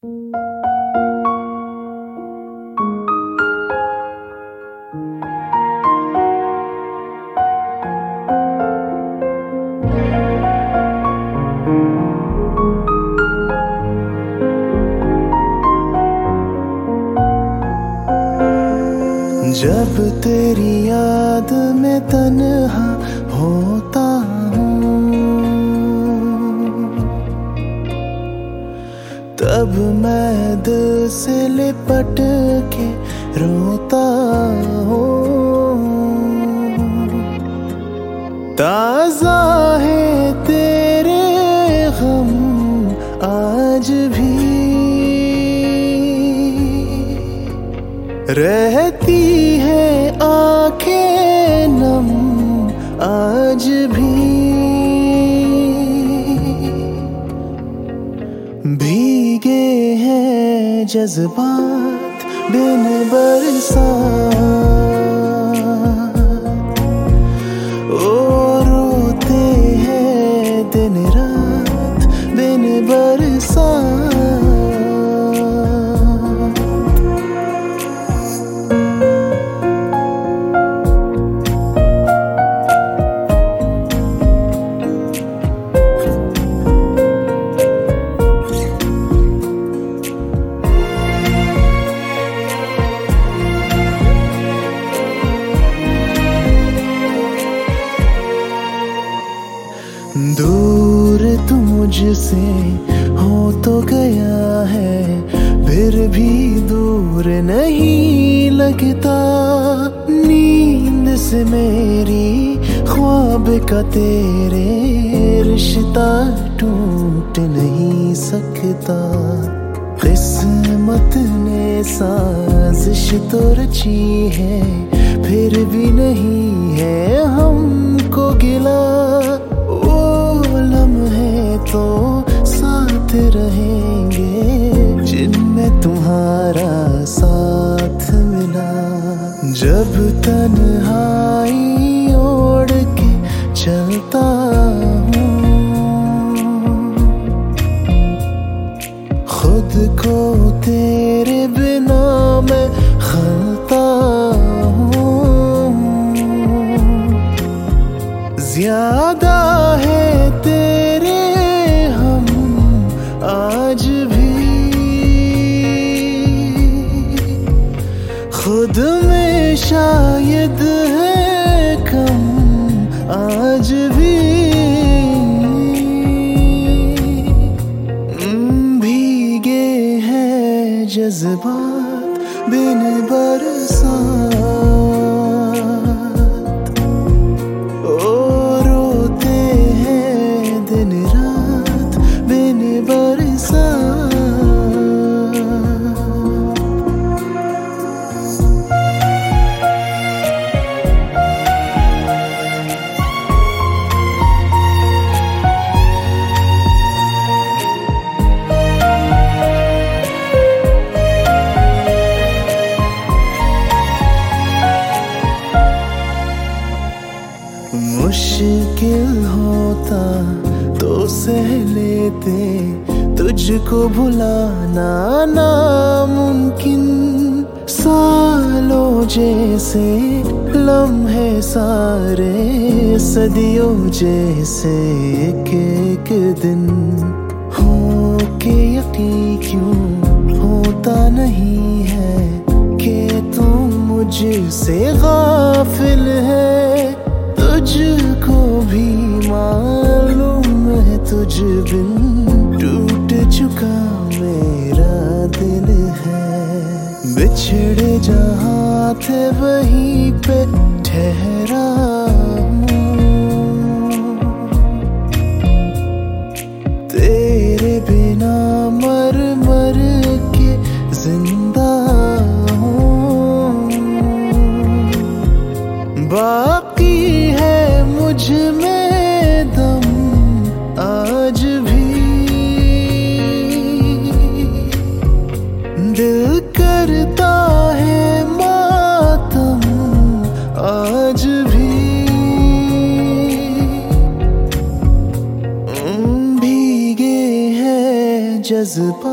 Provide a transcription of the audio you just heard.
जब तेरी याद में तन्हा होता हूँ, तब मैं दिल से लिपट के रोता हूँ। ताज़ा है तेरे गम आज भी, रहती है आंखें नम आज भी। भीगे हैं जज्बात बिन बरसात, ओ रोते हैं दिन रात बिन बरसात। दूर तू मुझसे हो तो गया है, फिर भी दूर नहीं लगता। नींद से मेरी ख्वाब का तेरे रिश्ता टूट नहीं सकता। किस्मत ने साजिश तो रची है, फिर भी नहीं है हमको गिला। तो साथ रहेंगे जिनमें तुम्हारा साथ मिला। जब तन्हाई ओढ़ के चलता हूँ, खुद को तेरे बिना मैं खलता हूँ। ज्यादा है तेरे आज भी, खुद में शायद है कम आज भी। भीगे हैं जज्बात बिन बरसात, ओ रोते हैं दिन रात बिन बरसात। मुश्किल होता तो सह लेते, तुझको भुलाना नामुमकिन। सालों जैसे लम्हे सारे, सदियों जैसे एक एक दिन। हो के यकीन क्यों होता नहीं है कि तू मुझसे गाफिल है। तुझको भी मालूम है तुझ बिन टूट चुका मेरा दिल है। बिछड़े जहाँ थे वहीं पे ठहरा हूँ, तेरे बिना मर मर के जिंदा हूँ। बाकी है मुझ में दम आज भी, दिल करता है मातम आज भी। भीगे हैं जज्बात